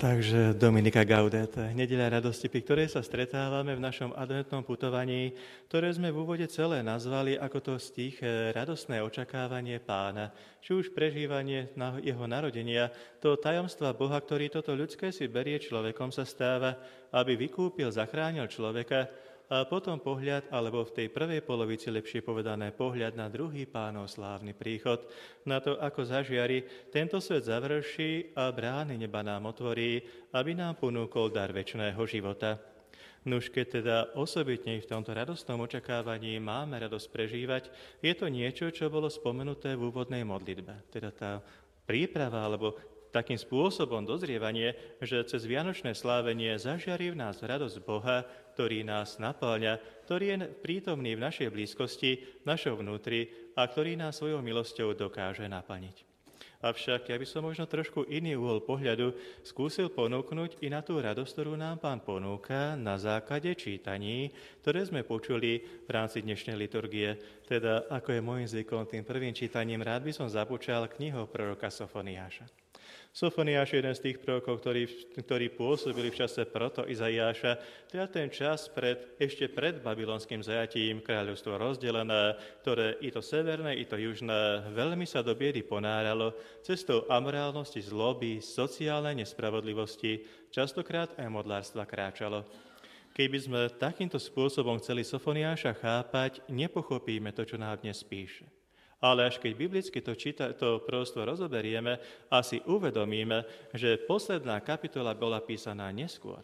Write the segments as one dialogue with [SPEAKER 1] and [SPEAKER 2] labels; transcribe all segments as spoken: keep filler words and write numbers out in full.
[SPEAKER 1] Takže Dominika Gaudet, nedeľa radosti, pri ktorej sa stretávame v našom adventnom putovaní, ktoré sme v úvode celé nazvali ako to stiché radostné očakávanie Pána, či už prežívanie na jeho narodenia, to tajomstva Boha, ktorý toto ľudské si berie človekom, sa stáva, aby vykúpil, zachránil človeka, a potom pohľad, alebo v tej prvej polovici, lepšie povedané, pohľad na druhý Pánov slávny príchod, na to, ako zažiari, tento svet završí a brány neba nám otvorí, aby nám ponúkol dar večného života. Nuž, keď teda osobitne v tomto radostnom očakávaní máme radosť prežívať, je to niečo, čo bolo spomenuté v úvodnej modlitbe. Teda tá príprava, alebo takým spôsobom dozrievanie, že cez vianočné slávenie zažiari v nás radosť Boha, ktorý nás napĺňa, ktorý je prítomný v našej blízkosti, v našom vnútri a ktorý nás svojou milosťou dokáže naplniť. Avšak ja by som možno trošku iný uhol pohľadu skúsil ponúknuť i na tú radosť, ktorú nám Pán ponúka na základe čítaní, ktoré sme počuli v rámci dnešnej liturgie. Teda, ako je môjim zvykom, tým prvým čítaním rád by som započal knihou proroka Sofoniáša. Sofoniáš je jeden z tých prorokov, ktorí, ktorí pôsobili v čase proto Izaiáša, teda ten čas pred, ešte pred babylonským zajatím, kráľovstvo rozdelené, ktoré i to severné, i to južné veľmi sa do biedy ponáralo, cestou amorálnosti, zloby, sociálnej nespravodlivosti, častokrát aj modlárstva kráčalo. Keby sme takýmto spôsobom chceli Sofoniáša chápať, nepochopíme to, čo nám dnes píše. Ale až keď biblicky to, číta, to prosto rozoberieme, asi uvedomíme, že posledná kapitola bola písaná neskôr.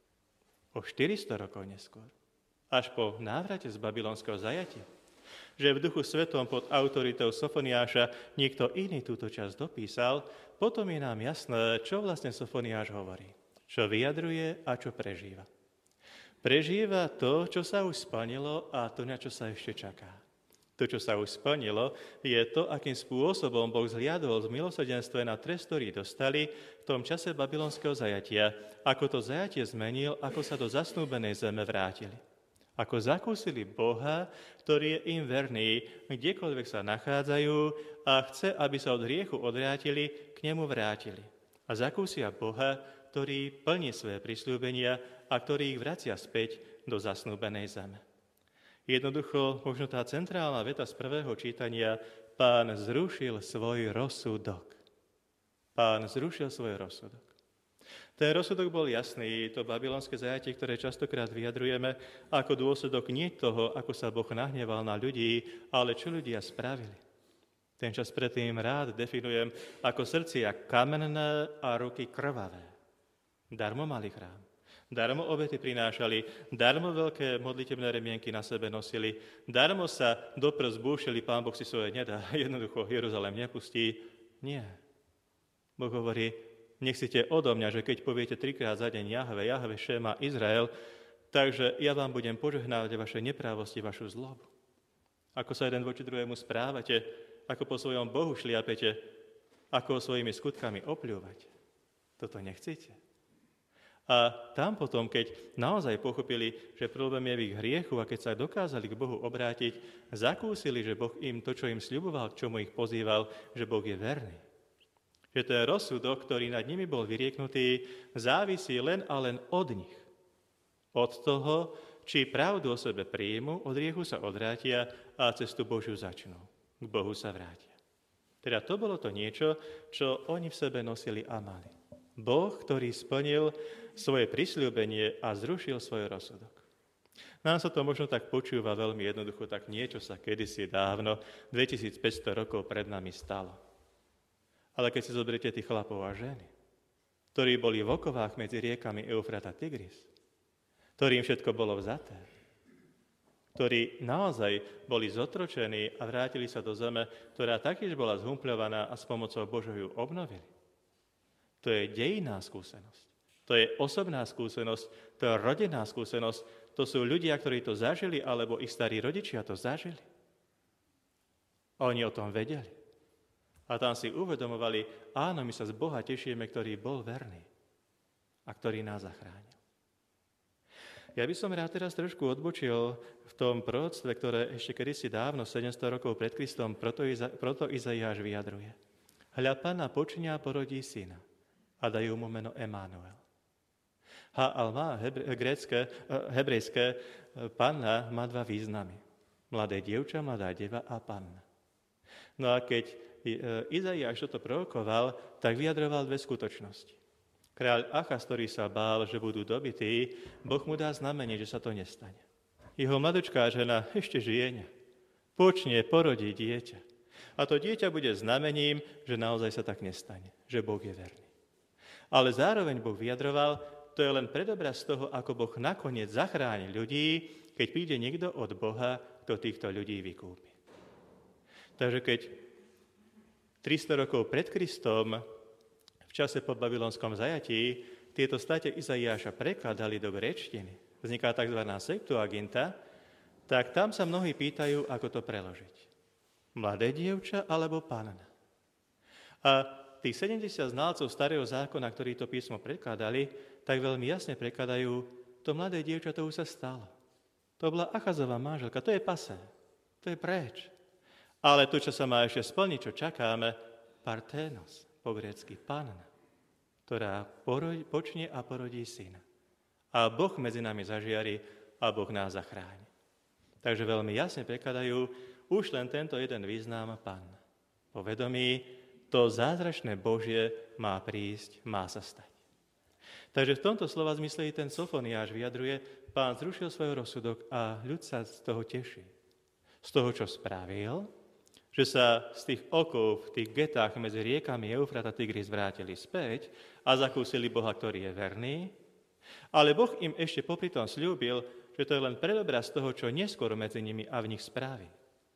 [SPEAKER 1] O štyristo rokov neskôr. Až po návrate z babylonského zajatia. Že v Duchu Svetom pod autoritou Sofoniáša niekto iný túto časť dopísal, potom je nám jasné, čo vlastne Sofoniáš hovorí. Čo vyjadruje a čo prežíva. Prežíva to, čo sa už splnilo a to, na čo sa ešte čaká. To, čo sa už splnilo, je to, akým spôsobom Boh zhliadol z milosrdenstva na trest, ktorý dostali v tom čase babylonského zajatia. Ako to zajatie zmenil, ako sa do zasnúbenej zeme vrátili. Ako zakúsili Boha, ktorý je im verný, kdekoľvek sa nachádzajú a chce, aby sa od hriechu odvrátili, k nemu vrátili. A zakúsia Boha, ktorý plní svoje prisľúbenia a ktorý ich vracia späť do zasnúbenej zeme. Jednoducho, možno tá centrálna veta z prvého čítania, Pán zrušil svoj rozsudok. Pán zrušil svoj rozsudok. Ten rozsudok bol jasný, to babylonské zajatie, ktoré častokrát vyjadrujeme, ako dôsledok nie toho, ako sa Boh nahneval na ľudí, ale čo ľudia spravili. Ten čas predtým rád definujem ako srdcia kamenné a ruky krvavé. Darmo mali chrám. Darmo obety prinášali, darmo veľké modlitebné remienky na sebe nosili, darmo sa do prs búšili, Pán Boh si svoje nedá, jednoducho Jeruzalém nepustí. Nie. Boh hovorí, nechcite odo mňa, že keď poviete trikrát za deň Jahve, Jahve, Šema, Izrael, takže ja vám budem požehnávať vaše neprávosti, vašu zlobu. Ako sa jeden voči druhému správate, ako po svojom Bohu šliapete, ako svojimi skutkami opľúvate. Toto nechcete. A tam potom, keď naozaj pochopili, že problém je v ich hriechu a keď sa dokázali k Bohu obrátiť, zakúsili, že Boh im to, čo im sľuboval, k čomu ich pozýval, že Boh je verný. Že ten rozsudok, ktorý nad nimi bol vyrieknutý, závisí len a len od nich. Od toho, či pravdu o sebe príjmu, od hriechu sa odvrátia a cestu Božiu začnú. K Bohu sa vrátia. Teda to bolo to niečo, čo oni v sebe nosili a mali. Boh, ktorý splnil svoje prisľúbenie a zrušil svoj rozsudok. Nám sa to možno tak počúva veľmi jednoducho, tak niečo sa kedysi dávno, dvetisícpäťsto rokov pred nami stalo. Ale keď si zoberiete tých chlapov a ženy, ktorí boli v okovách medzi riekami Eufrat a Tigris, ktorým všetko bolo vzaté, ktorí naozaj boli zotročení a vrátili sa do zeme, ktorá taktiež bola zhumpľovaná a s pomocou Božou ju obnovili. To je dejinná skúsenosť. To je osobná skúsenosť, to je rodinná skúsenosť. To sú ľudia, ktorí to zažili, alebo ich starí rodičia to zažili. A oni o tom vedeli. A tam si uvedomovali, áno, my sa z Boha tešíme, ktorý bol verný a ktorý nás zachránil. Ja by som rád teraz trošku odbočil v tom proroctve, ktoré ešte kedysi dávno, sedemsto rokov pred Kristom, proto, Iza, proto Izaiáš vyjadruje. Hľa, Panna počinia a porodí syna. A a dajú mu meno Emanuel. Ha-alma, hebre, grécke, hebrejské panna má dva významy. Mladé dievča, mladá deva a panna. No a keď Izaiáš toto prorokoval, tak vyjadroval dve skutočnosti. Kráľ Achaz, ktorý sa bál, že budú dobití, Boh mu dá znamenie, že sa to nestane. Jeho mladučká žena ešte žije, počne, porodí dieťa. A to dieťa bude znamením, že naozaj sa tak nestane, že Boh je verný. Ale zároveň Boh vyjadroval, to je len predobraz toho, ako Boh nakoniec zachráni ľudí, keď príde niekto od Boha, kto týchto ľudí vykúpi. Takže keď tristo rokov pred Kristom, v čase po babylonskom zajatí, tieto state Izaiáša prekladali do gréčtiny, vzniká tzv. Septuaginta, tak tam sa mnohí pýtajú, ako to preložiť. Mladé dievča alebo panna? A tých sedemdesiat znalcov starého zákona, ktorí to písmo prekladali, tak veľmi jasne prekladajú, to mladé dievča, to už sa stalo. To bola Achazová manželka, to je pasé, to je preč. Ale to, čo sa má ešte splniť, čo čakáme, parténos, po grécky panna, ktorá porodi, počne a porodí syna. A Boh medzi nami zažiari a Boh nás zachráni. Takže veľmi jasne prekladajú už len tento jeden význam panna. Po vedomí, to zázračné Božie má prísť, má sa stať. Takže v tomto slova zmysle i ten Sofoniáš vyjadruje, Pán zrušil svoj rozsudok a ľud sa z toho teší. Z toho, čo spravil, že sa z tých okov v tých getách medzi riekami Eufrat a Tigris vrátili späť a zakúsili Boha, ktorý je verný, ale Boh im ešte popri tom sľúbil, že to je len predobraz toho, čo neskôr medzi nimi a v nich spraví.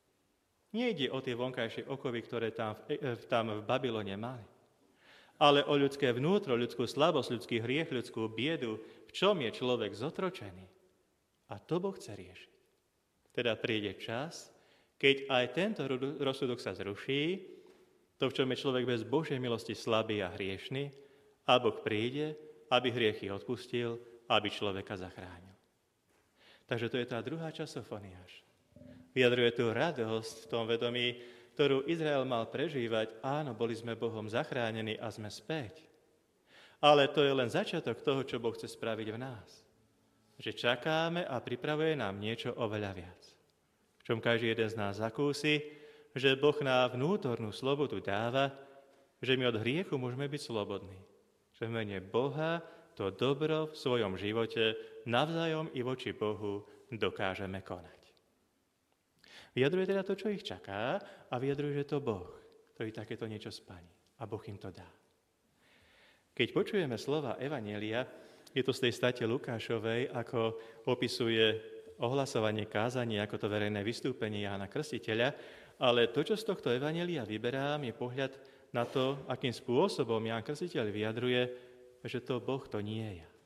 [SPEAKER 1] Nejde o tie vonkajšie okovy, ktoré tam v, tam v Babylone mali, ale o ľudské vnútro, ľudskú slabosť, ľudský hriech, ľudskú biedu, v čom je človek zotročený. A to Boh chce riešiť. Teda príde čas, keď aj tento rozsudok sa zruší, to, v čom je človek bez Božej milosti slabý a hriešný, a Boh príde, aby hriechy odpustil, aby človeka zachránil. Takže to je tá druhá časť Sofoniáša. Vyjadruje tú radosť v tom vedomí, ktorú Izrael mal prežívať. Áno, boli sme Bohom zachránení a sme späť. Ale to je len začiatok toho, čo Boh chce spraviť v nás. Že čakáme a pripravuje nám niečo oveľa viac. V čom každý jeden z nás zakúsi, že Boh nám vnútornú slobodu dáva, že my od hriechu môžeme byť slobodní. Že v mene Boha to dobro v svojom živote navzájom i voči Bohu dokážeme konať. Vyjadruje teda to, čo ich čaká, a vyjadruje, že to Boh, ktorý takéto niečo spaní. A Boh im to dá. Keď počujeme slova Evanjelia, je to z tej state Lukášovej, ako opisuje ohlasovanie kázania, ako to verejné vystúpenie Jána Krstiteľa, ale to, čo z tohto Evanjelia vyberám, je pohľad na to, akým spôsobom Ján Krstiteľ vyjadruje, že to Boh to nie je.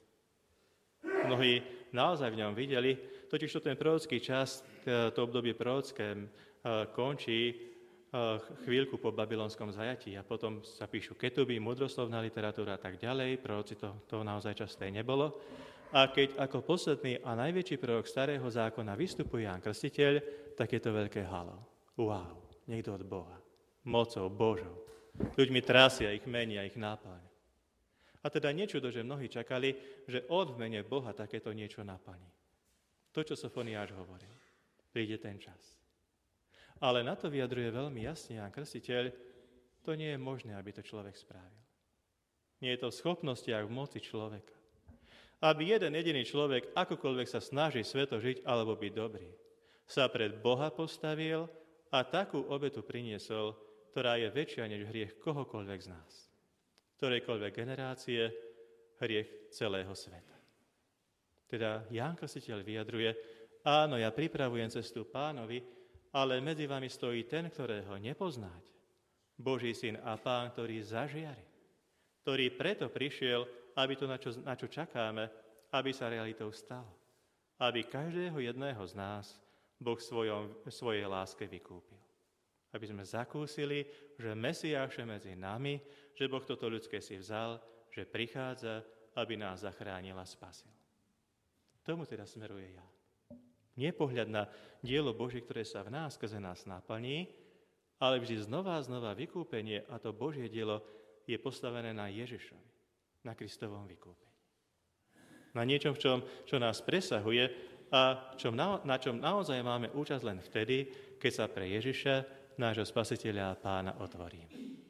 [SPEAKER 1] Mnohí naozaj v ňom videli, totiž to ten prorocký čas, to obdobie prorocké končí chvíľku po babylonskom zajatí a potom sa píšu ketuby, múdroslovná literatúra a tak ďalej, proroci to, to naozaj časté nebolo. A keď ako posledný a najväčší prorok starého zákona vystupuje Ján Krstiteľ, tak je to veľké halo. Wow, niekto od Boha, mocou Božou. Ľuďmi trasia, ich menia, ich náplň. A teda niečudo, že mnohí čakali, že od v mene Boha takéto niečo naplní. To, čo Sofoniáš hovoril. Príde ten čas. Ale na to vyjadruje veľmi jasne Ján Krstiteľ, to nie je možné, aby to človek spravil. Nie je to v schopnostiach, v moci človeka. Aby jeden jediný človek, akokoľvek sa snaží sveto žiť alebo byť dobrý, sa pred Boha postavil a takú obetu priniesol, ktorá je väčšia než hriech kohokoľvek z nás. Ktorejkoľvek generácie, hriech celého sveta. Teda Ján Krstiteľ vyjadruje, áno, ja pripravujem cestu Pánovi, ale medzi vami stojí ten, ktorého nepoznáte. Boží syn a Pán, ktorý zažiari, ktorý preto prišiel, aby to, na čo, na čo čakáme, aby sa realitou stalo. Aby každého jedného z nás Boh svojom, svojej láske vykúpil. Aby sme zakúsili, že Mesiáš je medzi nami, že Boh toto ľudské si vzal, že prichádza, aby nás zachránil a spasil. Tomu teda smeruje ja. Nie pohľad na dielo Božie, ktoré sa v nás, skrze nás naplní, ale vždy znova a znova vykúpenie a to Božie dielo je postavené na Ježišovi. Na Kristovom vykúpení. Na niečom, v čom, čo nás presahuje a čom na, na čom naozaj máme účasť len vtedy, keď sa pre Ježiša, nášho Spasiteľa a Pána, otvoríme.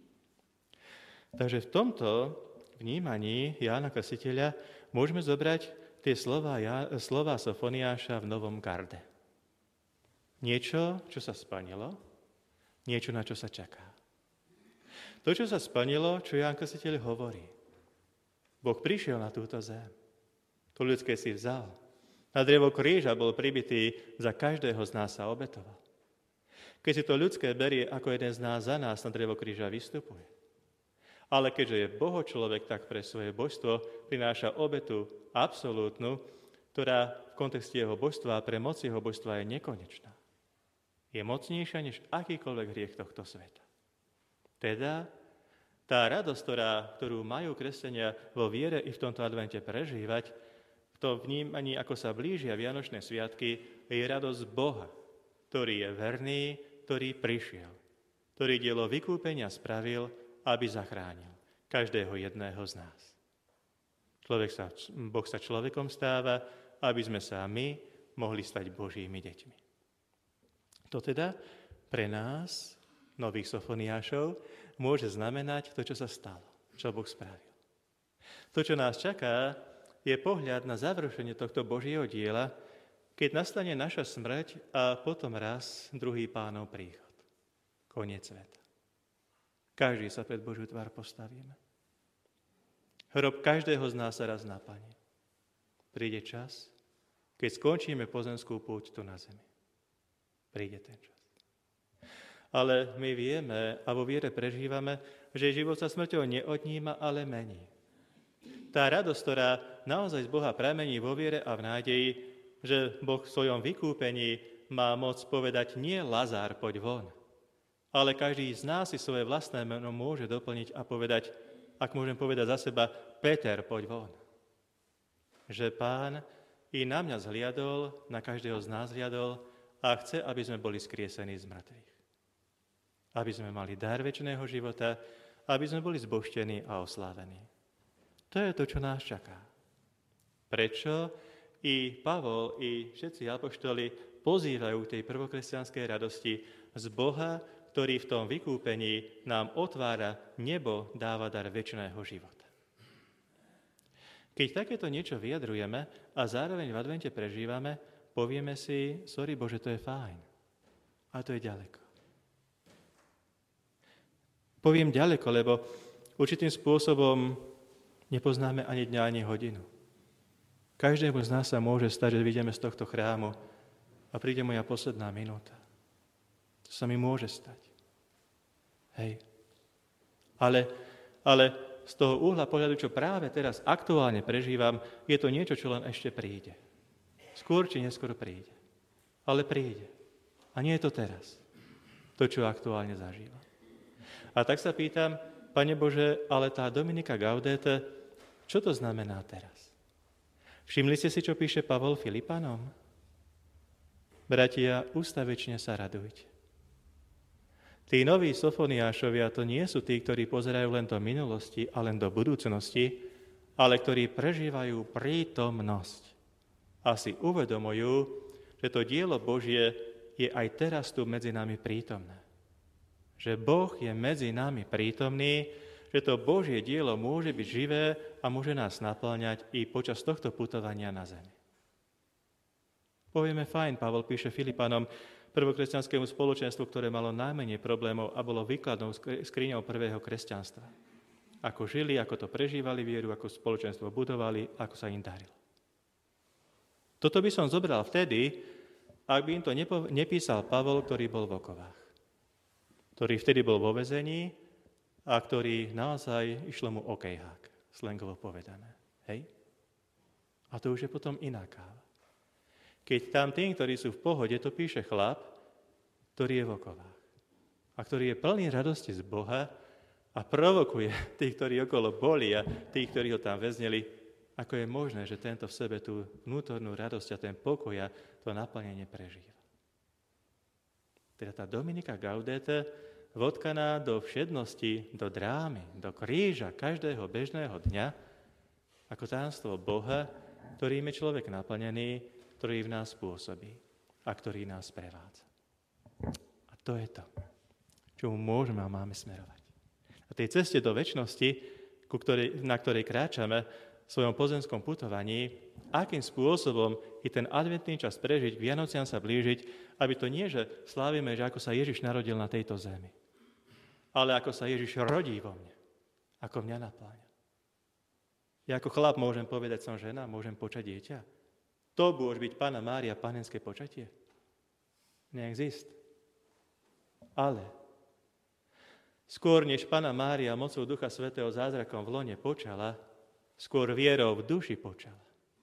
[SPEAKER 1] Takže v tomto vnímaní Jána Krstiteľa môžeme zobrať tie slova, slova Sofoniáša v Novom garde. Niečo, čo sa splnilo, niečo, na čo sa čaká. To, čo sa splnilo, čo Ján Krstiteľ hovorí. Boh prišiel na túto zem. To ľudské si vzal. Na drevo kríža bol pribitý, za každého z nás sa obetoval. Keď si to ľudské berie, ako jeden z nás za nás na drevo kríža vystupuje. Ale keďže je Boho človek, tak pre svoje božstvo prináša obetu absolútnu, ktorá v kontexte jeho božstva a pre moc jeho božstva je nekonečná. Je mocnejšia než akýkoľvek hriech tohto sveta. Teda tá radosť, ktorá, ktorú majú kresťania vo viere i v tomto advente prežívať, v tom vnímaní, ako sa blížia Vianočné sviatky, je radosť Boha, ktorý je verný, ktorý prišiel, ktorý dielo vykúpenia spravil, aby zachránil každého jedného z nás. Človek sa, Boh sa človekom stáva, aby sme sa my mohli stať Božími deťmi. To teda pre nás, nových Sofoniášov, môže znamenať to, čo sa stalo, čo Boh spravil. To, čo nás čaká, je pohľad na završenie tohto Božieho diela, keď nastane naša smrť a potom raz druhý Pánov príchod. Koniec sveta. Každý sa pred Božiu tvár postavíme. Hrob každého z nás sa raz naplní. Príde čas, keď skončíme pozemskú púť tu na zemi. Príde ten čas. Ale my vieme a vo viere prežívame, že život sa smrťou neodníma, ale mení. Tá radosť, ktorá naozaj z Boha pramení vo viere a v nádeji, že Boh v svojom vykúpení má moc povedať nie Lazár, poď von, ale každý z nás si svoje vlastné meno môže doplniť a povedať, ak môžem povedať za seba, Peter, poď von. Že Pán i na mňa zhliadol, na každého z nás zhliadol a chce, aby sme boli skriesení z mŕtvych. Aby sme mali dar večného života, aby sme boli zbožtení a oslávení. To je to, čo nás čaká. Prečo i Pavol, i všetci apoštoli pozývajú tej prvokresťanskej radosti z Boha, ktorý v tom vykúpení nám otvára nebo, dáva dar večného života. Keď takéto niečo vyjadrujeme a zároveň v advente prežívame, povieme si, sorry Bože, to je fajn. A to je ďaleko. Poviem ďaleko, lebo určitým spôsobom nepoznáme ani dňa, ani hodinu. Každému z nás sa môže stať, že vyjdeme z tohto chrámu a príde moja posledná minúta. To sa mi môže stať. Hej. Ale, ale z toho uhla pohľadu, čo práve teraz aktuálne prežívam, je to niečo, čo len ešte príde. Skôr či neskôr príde. Ale príde. A nie je to teraz. To, čo aktuálne zažívam. A tak sa pýtam, Pane Bože, ale tá Dominika Gaudete, čo to znamená teraz? Všimli ste si, čo píše Pavol Filipanom? Bratia, ústavečne sa radujte. Tí noví Sofoniášovia to nie sú tí, ktorí pozerajú len do minulosti a len do budúcnosti, ale ktorí prežívajú prítomnosť a si uvedomujú, že to dielo Božie je aj teraz tu medzi nami prítomné. Že Boh je medzi nami prítomný, že to Božie dielo môže byť živé a môže nás naplňať i počas tohto putovania na zemi. Povieme fajn, Pavol píše Filipanom, prvokresťanskému spoločenstvu, ktoré malo najmenej problémov a bolo výkladnou skriňou prvého kresťanstva. Ako žili, ako to prežívali vieru, ako spoločenstvo budovali, ako sa im darilo. Toto by som zobral vtedy, ak by im to nepo- nepísal Pavol, ktorý bol v okovách. Ktorý vtedy bol vo väzení a ktorý naozaj išlo mu okejhák, slangovo povedané. Hej? A to už je potom iná káva. Keď tam tým, ktorí sú v pohode, to píše chlap, ktorý je v okovách a ktorý je plný radosti z Boha a provokuje tých, ktorí okolo boli a tých, ktorí ho tam väznili, ako je možné, že tento v sebe tú vnútornú radosť a ten pokoj a to naplnenie prežíva. Teda tá Dominika Gaudete vodkaná do všednosti, do drámy, do kríža každého bežného dňa, ako tajomstvo Boha, ktorým je človek naplnený, ktorý v nás pôsobí a ktorý nás prevádza. A to je to, čo môžeme a máme smerovať. Na tej ceste do večnosti, ku ktorej, na ktorej kráčame v svojom pozemskom putovaní, akým spôsobom i ten adventný čas prežiť, k Vianociam sa blížiť, aby to nie, že slávime, že ako sa Ježiš narodil na tejto zemi, ale ako sa Ježiš rodí vo mne, ako mňa napláňa. Ja ako chlap môžem povedať, som žena, môžem počať dieťa. To môže byť Panna Mária, panenské počatie. Neexist. Ale skôr, než Panna Mária mocou Ducha Svätého zázrakom v lone počala, skôr vierou v duši počala.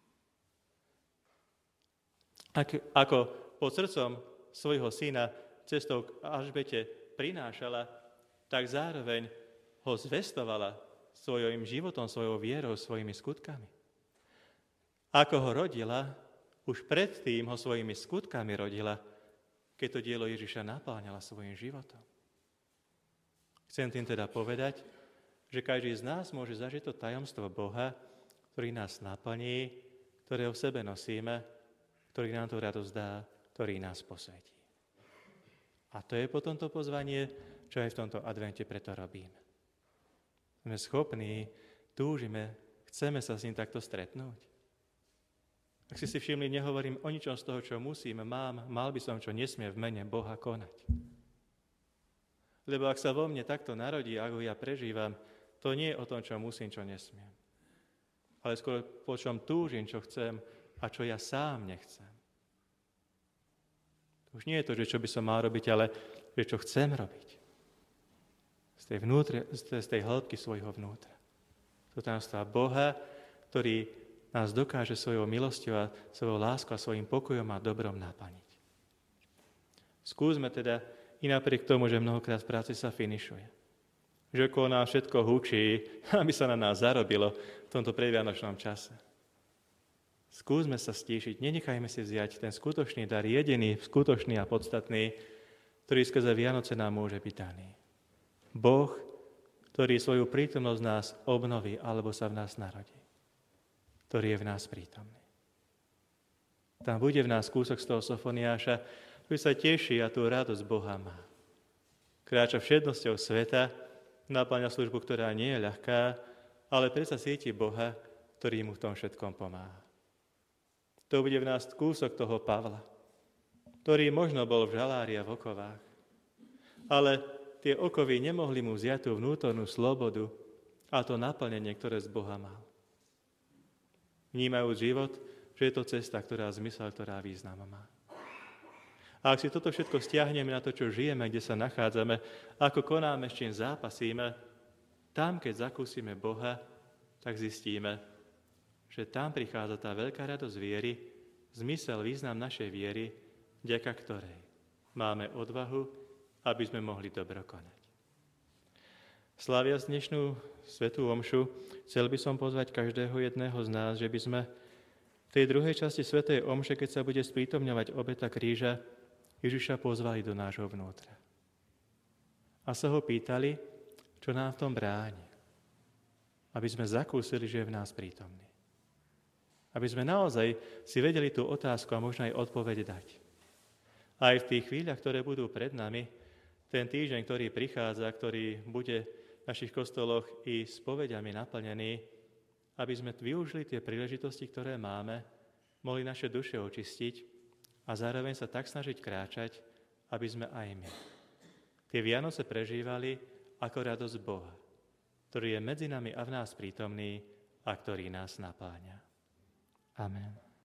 [SPEAKER 1] Ak, ako pod srdcom svojho syna cestou k Alžbete prinášala, tak zároveň ho zvestovala svojím životom, svojou vierou, svojimi skutkami. Ako ho rodila, už predtým ho svojimi skutkami rodila, keď to dielo Ježiša napáňala svojim životom. Chcem tým teda povedať, že každý z nás môže zažiť to tajomstvo Boha, ktorý nás naplní, ktoré v sebe nosíme, ktorý nám tú radosť dá, ktorý nás posvetí. A to je potom to pozvanie, čo aj v tomto advente preto robíme. Sme schopní, túžime, chceme sa s ním takto stretnúť. Ak si si všimli, nehovorím o ničom z toho, čo musím, mám, mal by som, čo nesmie v mene Boha konať. Lebo ak sa vo mne takto narodí, ako ja prežívam, to nie je o tom, čo musím, čo nesmiem. Ale skôr po čom túžim, čo chcem a čo ja sám nechcem. To už nie je to, že čo by som mal robiť, ale že čo chcem robiť. Z tej, vnútre, z tej hĺbky svojho vnútra. To tajomstvá Boha, ktorý nás dokáže svojou milosťou a svojou láskou a svojím pokojom a dobrom naplniť. Skúsme teda, i napriek tomu, že mnohokrát v práci sa finišuje, že okolo nás všetko hučí, aby sa na nás zarobilo v tomto predvianočnom čase. Skúsme sa stíšiť, nenechajme si vziať ten skutočný dar, jediný, skutočný a podstatný, ktorý skrze Vianoce nám môže byť daný. Boh, ktorý svoju prítomnosť nás obnoví alebo sa v nás narodí, ktorý je v nás prítomný. Tam bude v nás kúsok z toho Sofoniáša, ktorý sa teší a tú radosť Boha má. Kráča všednosťou sveta, napĺňa službu, ktorá nie je ľahká, ale predsa cíti Boha, ktorý mu v tom všetkom pomáha. To bude v nás kúsok toho Pavla, ktorý možno bol v žalári a v okovách, ale tie okovy nemohli mu vziať tú vnútornú slobodu a to naplnenie, ktoré z Boha mal. Vnímajú život, že je to cesta, ktorá zmysel, ktorá význam má. A ak si toto všetko stiahneme na to, čo žijeme, kde sa nachádzame, ako konáme, s čím zápasíme, tam, keď zakúsime Boha, tak zistíme, že tam prichádza tá veľká radosť viery, zmysel, význam našej viery, vďaka ktorej máme odvahu, aby sme mohli dobro konať. Sláviac dnešnú svätú omšu, chcel by som pozvať každého jedného z nás, že by sme v tej druhej časti svätej omše, keď sa bude sprítomňovať obeta kríža, Ježiša pozvali do nášho vnútra. A sa ho pýtali, čo nám v tom bráni. Aby sme zakúsili, že je v nás prítomný. Aby sme naozaj si vedeli tú otázku a možno aj odpoveď dať. Aj v tých chvíľach, ktoré budú pred nami, ten týždeň, ktorý prichádza, ktorý bude v našich kostoloch i s povediami naplnený, aby sme využili tie príležitosti, ktoré máme, mohli naše duše očistiť a zároveň sa tak snažiť kráčať, aby sme aj my tie Vianoce prežívali ako radosť Boha, ktorý je medzi nami a v nás prítomný a ktorý nás napáňa. Amen.